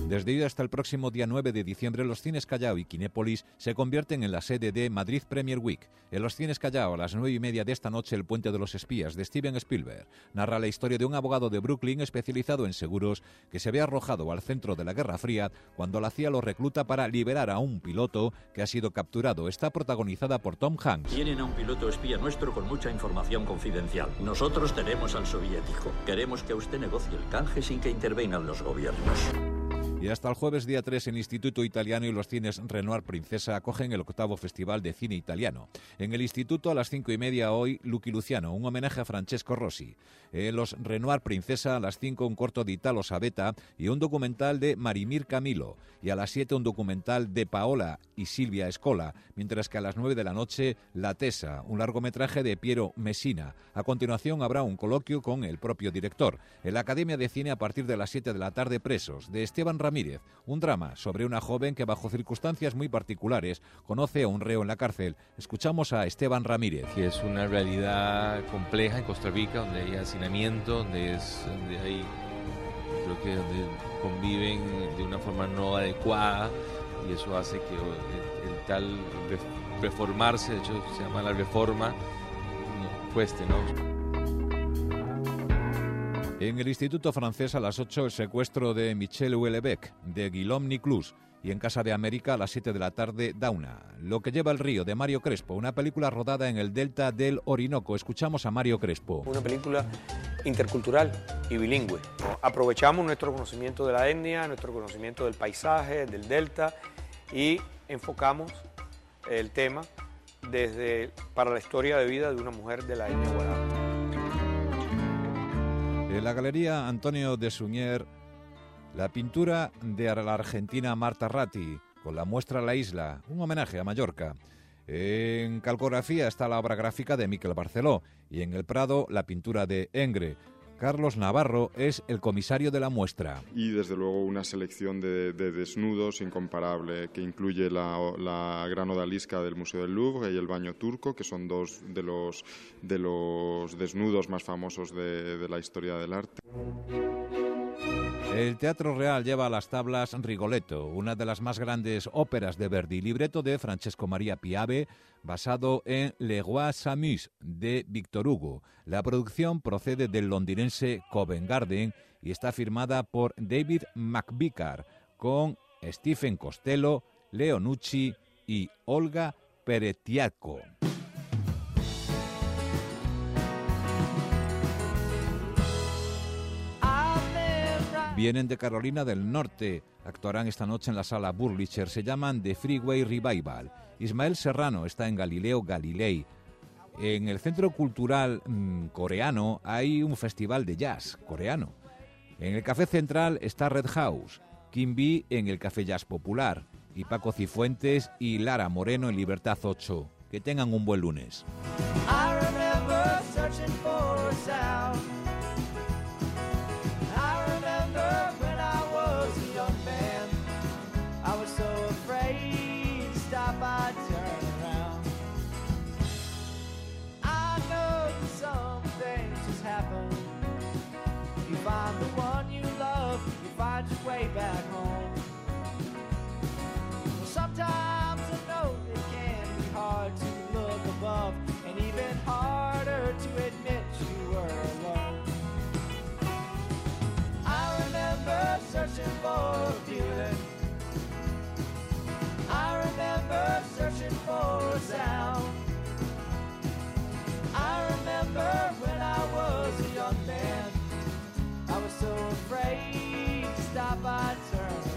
Desde hoy hasta el próximo día 9 de diciembre, los Cines Callao y Kinépolis se convierten en la sede de Madrid Premier Week. En los Cines Callao, a las 9:30 de esta noche, El puente de los espías, de Steven Spielberg, narra la historia de un abogado de Brooklyn especializado en seguros que se ve arrojado al centro de la Guerra Fría cuando la CIA lo recluta para liberar a un piloto que ha sido capturado. Está protagonizada por Tom Hanks. Tienen a un piloto espía nuestro con mucha información confidencial. Nosotros tenemos al soviético. Queremos que usted negocie el canje sin que intervengan los gobiernos. Y hasta el jueves día 3 el Instituto Italiano y los cines Renoir Princesa acogen el 8º Festival de Cine Italiano. En el Instituto a las 5:30 hoy Lucky Luciano, un homenaje a Francesco Rossi. En los Renoir Princesa a las 5 un corto de Italo Savetta y un documental de Marimir Camilo. Y a las 7 un documental de Paola y Silvia Escola, mientras que a las 9 de la noche La Tesa, un largometraje de Piero Messina. A continuación habrá un coloquio con el propio director. En la Academia de Cine a partir de las 7 de la tarde Presos, de Esteban Ramírez, un drama sobre una joven que bajo circunstancias muy particulares conoce a un reo en la cárcel. Escuchamos a Esteban Ramírez. Que es una realidad compleja en Costa Rica, donde hay hacinamiento, donde donde conviven de una forma no adecuada, y eso hace que el tal reformarse, de hecho se llama la reforma, cueste, ¿no? En el Instituto Francés a las 8 el secuestro de Michel Houellebecq, de Guillaume Niclus, y en Casa de América a las 7 de la tarde Dauna. Lo que lleva el río, de Mario Crespo, una película rodada en el delta del Orinoco. Escuchamos a Mario Crespo. Una película intercultural y bilingüe. Aprovechamos nuestro conocimiento de la etnia, nuestro conocimiento del paisaje, del delta, y enfocamos el tema para la historia de vida de una mujer de la etnia guará. En la Galería Antonio de Suñer, la pintura de la argentina Marta Ratti, con la muestra La Isla, un homenaje a Mallorca. En Calcografía está la obra gráfica de Miquel Barceló y en el Prado la pintura de Engre. Carlos Navarro es el comisario de la muestra. Y desde luego una selección de desnudos incomparable, que incluye la gran odalisca del Museo del Louvre y el baño turco, que son dos de los desnudos más famosos de la historia del arte. El Teatro Real lleva a las tablas Rigoletto, una de las más grandes óperas de Verdi, libreto de Francesco Maria Piave, basado en Le Roi s'amuse de Victor Hugo. La producción procede del londinense Covent Garden y está firmada por David McVicar, con Stephen Costello, Leo Nucci y Olga Peretiatko. Vienen de Carolina del Norte, actuarán esta noche en la sala Burlicher, se llaman The Freeway Revival. Ismael Serrano está en Galileo Galilei. En el Centro Cultural Coreano hay un festival de jazz coreano. En el Café Central está Red House, Kim B en el Café Jazz Popular y Paco Cifuentes y Lara Moreno en Libertad 8. Que tengan un buen lunes. Find the one you love, you find your way back home. Well, sometimes I know it can be hard to look above, and even harder to admit you were alone. I remember searching for a feeling. I remember searching for a sound. I remember when I was a young man, I was so afraid to stop, I'd turn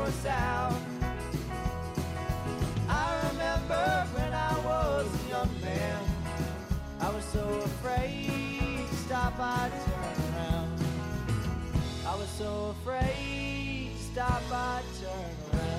north, south. I remember when I was a young man, I was so afraid to stop, I'd turn around. I was so afraid to stop, I'd turn around.